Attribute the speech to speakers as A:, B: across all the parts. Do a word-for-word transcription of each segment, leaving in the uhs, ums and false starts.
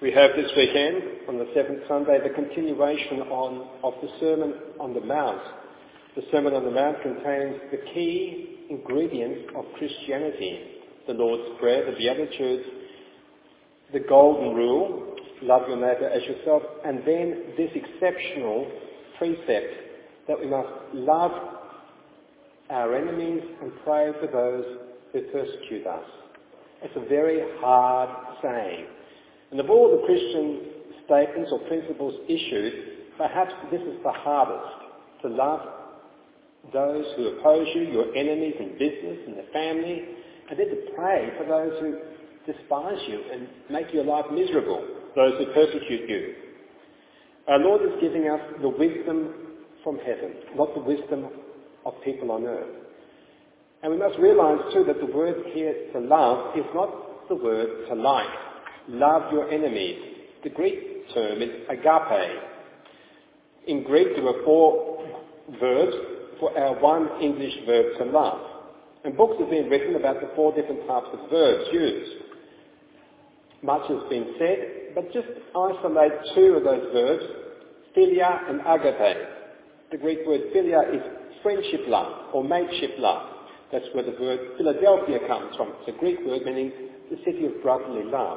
A: We have this weekend, on the seventh Sunday, the continuation on, of the Sermon on the Mount. The Sermon on the Mount contains the key ingredients of Christianity: the Lord's Prayer, the Beatitudes, the Golden Rule, love your neighbour as yourself, and then this exceptional precept that we must love our enemies and pray for those who persecute us. It's a very hard saying. And of all the Christian statements or principles issued, perhaps this is the hardest: to love those who oppose you, your enemies in business and the family, and then to pray for those who despise you and make your life miserable, those who persecute you. Our Lord is giving us the wisdom from heaven, not the wisdom of people on earth. And we must realise too that the word here to love is not the word to like. Love your enemies. The Greek term is agape. In Greek there are four verbs for our one English verb to love. And books have been written about the four different types of verbs used. Much has been said, but just isolate two of those verbs, philia and agape. The Greek word philia is friendship love or mateship love. That's where the word Philadelphia comes from. It's a Greek word meaning the city of brotherly love.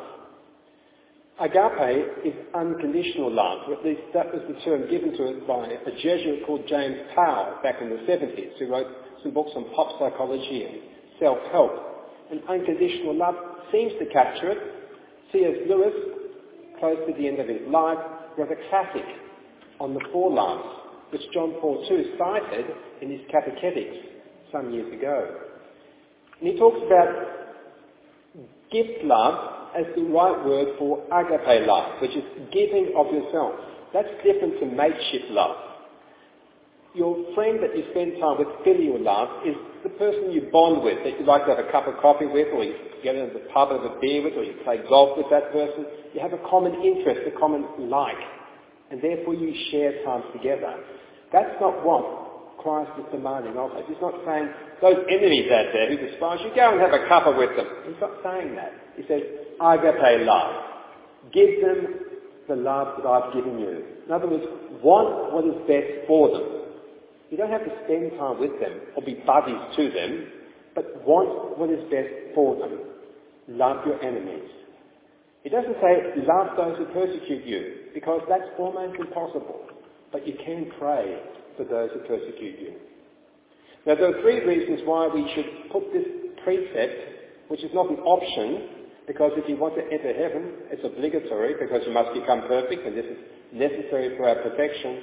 A: Agape is unconditional love, or at least that was the term given to it by a Jesuit called James Powell back in the seventies, who wrote some books on pop psychology and self-help. And unconditional love seems to capture it. C S Lewis, close to the end of his life, wrote a classic on the four loves, which John Paul the Second cited in his catechetics some years ago. And he talks about gift love as the right word for agape love, which is giving of yourself. That's different to mateship love. Your friend that you spend time with, filial love, is the person you bond with, that you like to have a cup of coffee with, or you get into the pub and have a beer with, or you play golf with that person. You have a common interest, a common like, and therefore you share time together. That's not what Christ is demanding of us. He's not saying, those enemies out there who despise you, go and have a cuppa with them. He's not saying that. He says, agape love. Give them the love that I've given you. In other words, want what is best for them. You don't have to spend time with them or be buddies to them, but want what is best for them. Love your enemies. It doesn't say love those who persecute you, because that's almost impossible. But you can pray for those who persecute you. Now, there are three reasons why we should put this precept, which is not an option, because if you want to enter heaven, it's obligatory, because you must become perfect, and this is necessary for our perfection.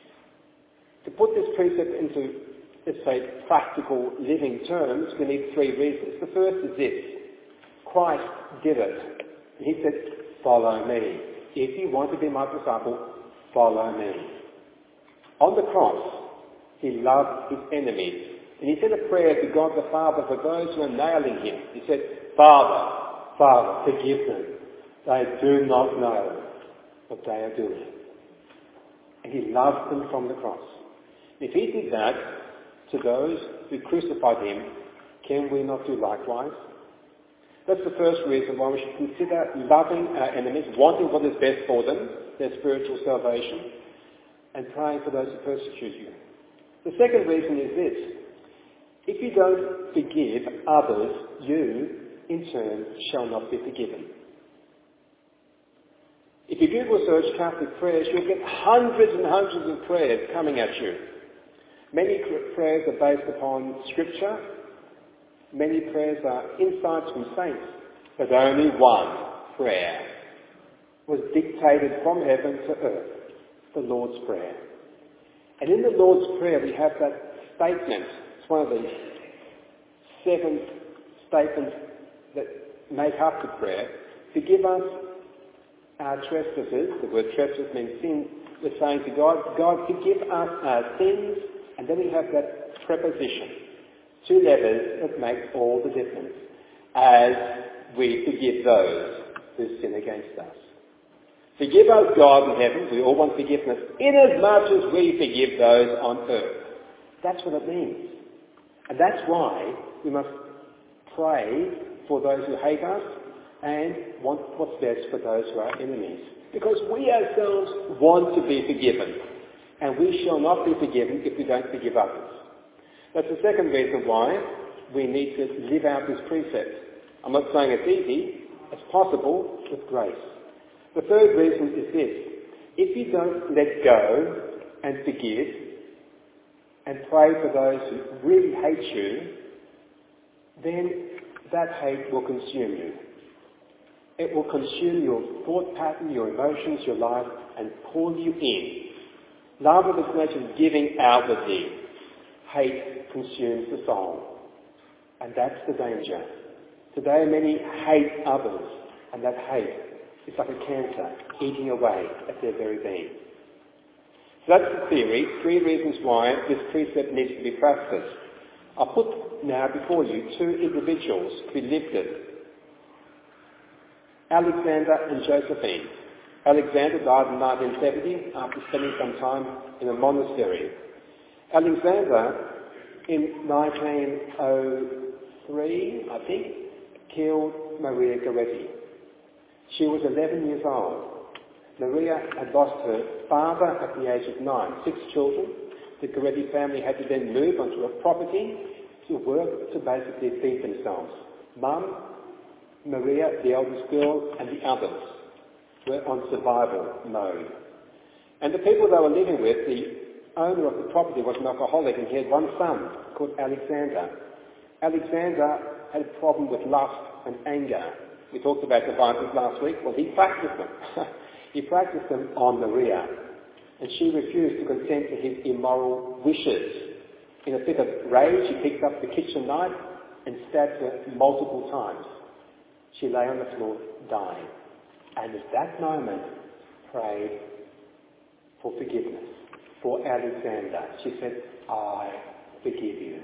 A: To put this precept into, let's say, practical living terms, we need three reasons. The first is this: Christ did it. And he said, follow me. If you want to be my disciple, follow me. On the cross, he loved his enemies. And he said a prayer to God the Father for those who are nailing him. He said, Father, Father, forgive them. They do not know what they are doing. And he loved them from the cross. If he did that to those who crucified him, can we not do likewise? That's the first reason why we should consider loving our enemies, wanting what is best for them, their spiritual salvation, and praying for those who persecute you. The second reason is this: if you don't forgive others, you, in turn, shall not be forgiven. If you Google search Catholic prayers, you'll get hundreds and hundreds of prayers coming at you. Many prayers are based upon Scripture. Many prayers are insights from saints. But only one prayer was dictated from heaven to earth, the Lord's Prayer. And in the Lord's Prayer we have that statement. It's one of the seven statements that make up the prayer. Forgive us our trespasses. The word trespass means sin. We're saying to God, God, forgive us our sins. And then we have that preposition, two letters that make all the difference. As we forgive those who sin against us. Forgive us, God in heaven. We all want forgiveness, inasmuch as we forgive those on earth. That's what it means. And that's why we must pray for those who hate us, and want what's best for those who are enemies. Because we ourselves want to be forgiven, and we shall not be forgiven if we don't forgive others. That's the second reason why we need to live out this precept. I'm not saying it's easy, it's possible with grace. The third reason is this: if you don't let go and forgive and pray for those who really hate you, then that hate will consume you. It will consume your thought pattern, your emotions, your life, and pull you in. Love of its nature is giving outwardly. Hate consumes the soul. And that's the danger. Today many hate others, and that hate is like a cancer eating away at their very being. So that's the theory, three reasons why this precept needs to be practiced. I'll put now before you two individuals to be lifted: Alexander and Josephine. Alexander died in nineteen seventy after spending some time in a monastery. Alexander, in nineteen oh three, I think, killed Maria Goretti. She was eleven years old. Maria had lost her father at the age of nine, six children. The Goretti family had to then move onto a property to work to basically feed themselves. Mum, Maria, the eldest girl, and the others were on survival mode. And the people they were living with, the owner of the property was an alcoholic, and he had one son called Alexander. Alexander had a problem with lust and anger. We talked about the vices last week. Well, he practiced them. he practiced them on Maria, and she refused to consent to his immoral wishes. In a fit of rage, he picked up the kitchen knife and stabbed her multiple times. She lay on the floor dying, and at that moment prayed for forgiveness for Alexander. She said, "I forgive you."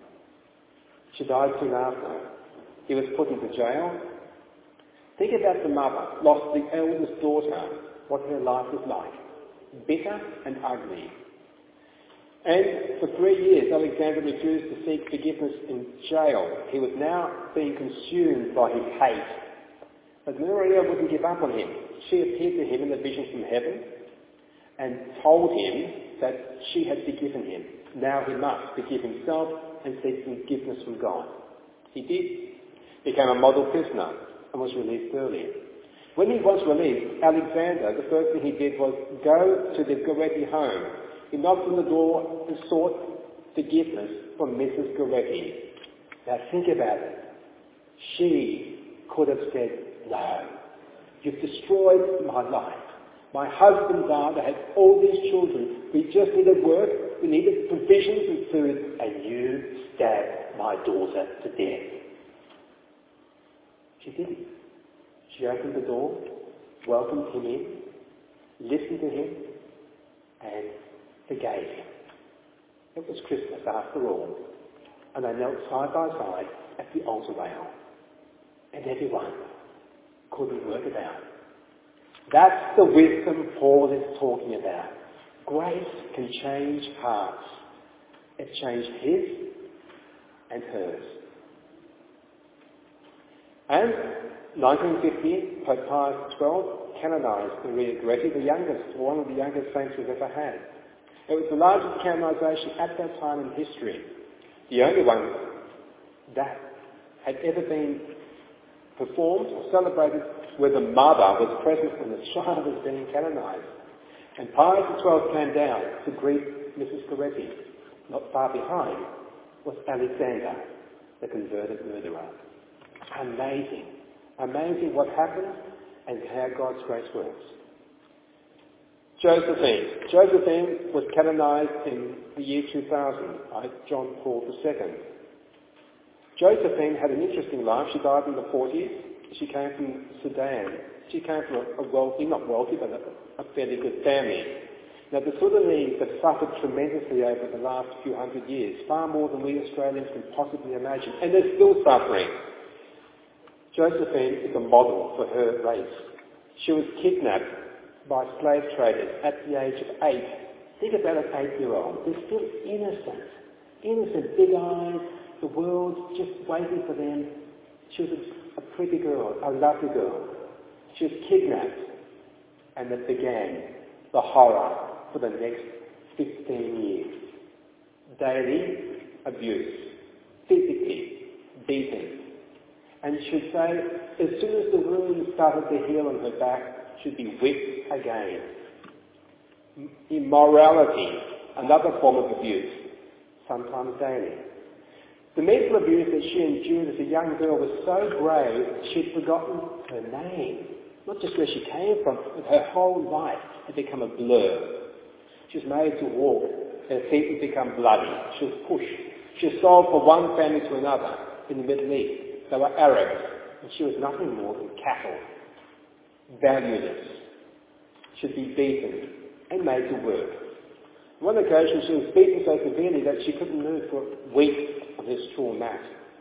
A: She died soon after. He was put into jail. Think about the mother, lost the eldest daughter, what her life was like. Bitter and ugly. And for three years, Alexander refused to seek forgiveness in jail. He was now being consumed by his hate. But Maria wouldn't give up on him. She appeared to him in a vision from heaven and told him that she had forgiven him. Now he must forgive himself and seek forgiveness from God. He did. Became a model prisoner and was released early. When he was released, Alexander, the first thing he did was go to the Goretti home. He knocked on the door and sought forgiveness from Missus Goretti. Now think about it. She could have said, "No, you've destroyed my life. My husband died, I had all these children. We just needed work, we needed provisions and food, and you stabbed my daughter to death." She didn't. She opened the door, welcomed him in, listened to him, and forgave him. It was Christmas after all, and they knelt side by side at the altar rail, and everyone couldn't work it out. That's the wisdom Paul is talking about. Grace can change hearts. It changed his and hers. And nineteen fifty, Pope Pius the twelfth canonised Maria Goretti, the youngest, one of the youngest saints we've ever had. It was the largest canonisation at that time in history. The only one that had ever been performed or celebrated where the mother was present when the child was being canonised. And Pius the twelfth came down to greet Missus Goretti. Not far behind was Alexander, the converted murderer. Amazing. Amazing what happened and how God's grace works. Josephine. Josephine was canonised in the year two thousand by John Paul the second. Josephine had an interesting life. She died in the forties. She came from Sudan. She came from a, a wealthy, not wealthy, but a, a fairly good family. Now, the Sudanese have suffered tremendously over the last few hundred years, far more than we Australians can possibly imagine, and they're still suffering. Josephine is a model for her race. She was kidnapped by slave traders at the age of eight. Think about an eight-year-old. They're still innocent. Innocent, big eyes, the world's just waiting for them. She was a pretty girl, a lovely girl. She was kidnapped, and it began the horror for the next fifteen years. Daily abuse, physically beaten. And she'd say, as soon as the wound started to heal on her back, she'd be whipped again. Immorality, another form of abuse, sometimes daily. The mental abuse that she endured as a young girl was so grave, she'd forgotten her name. Not just where she came from, but her whole life had become a blur. She was made to walk. Her feet would become bloody. She was pushed. She was sold from one family to another in the Middle East. They were Arabs, and she was nothing more than cattle. Valueless. She'd be beaten and made to work. On one occasion, she was beaten so severely that she couldn't move for weeks on her straw mat.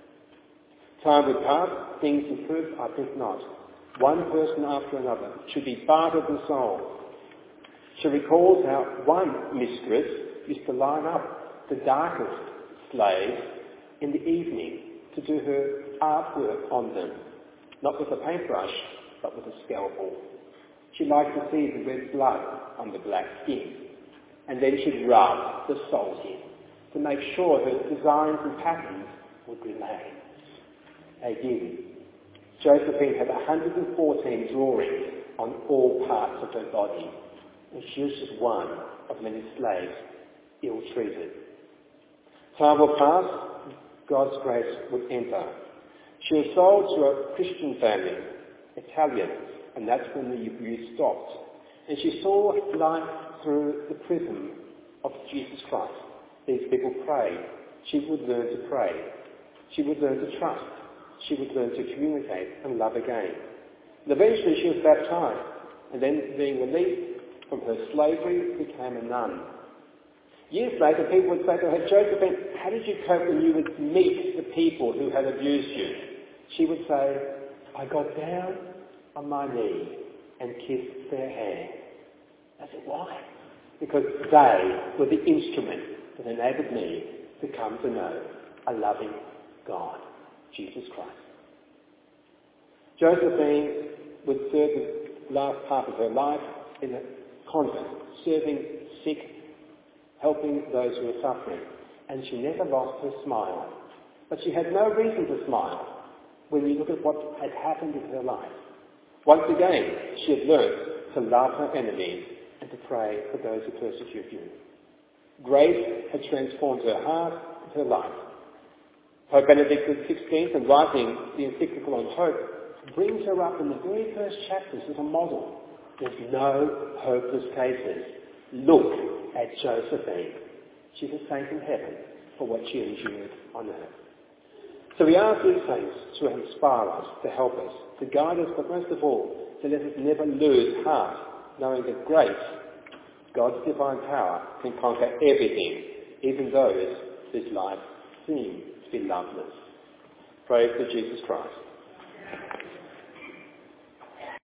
A: Time would pass, things improved, I think not. One person after another should be bartered and sold. She recalls how one mistress used to line up the darkest slaves in the evening to do her artwork on them, not with a paintbrush, but with a scalpel. She liked to see the red blood on the black skin, and then she'd rub the salt in to make sure her designs and patterns would remain. They did. Josephine had one hundred fourteen drawings on all parts of her body, and she was just one of many slaves ill-treated. Time will pass, God's grace would enter. She was sold to a Christian family, Italian, and that's when the abuse stopped. And she saw life through the prism of Jesus Christ. These people prayed. She would learn to pray. She would learn to trust. She would learn to communicate and love again. And eventually she was baptized, and then being released from her slavery, became a nun. Years later, people would say to her, Josephine, how did you cope when you would meet the people who had abused you? She would say, I got down on my knee and kissed their hand. I said, why? Because they were the instrument that enabled me to come to know a loving God, Jesus Christ. Josephine would serve the last part of her life in a convent, serving sick, helping those who were suffering. And she never lost her smile. But she had no reason to smile when you look at what had happened in her life. Once again, she had learned to love her enemies and to pray for those who persecute you. Grace had transformed her heart and her life. Pope Benedict the sixteenth, in writing the encyclical on hope, brings her up in the very first chapters as a model. There's no hopeless cases. Look at Josephine. She's a saint in heaven for what she endured on earth. So we ask these saints to inspire us, to help us, to guide us, but most of all, to let us never lose heart, knowing that grace, God's divine power, can conquer everything, even those whose life seems to be loveless. Praise to Jesus Christ.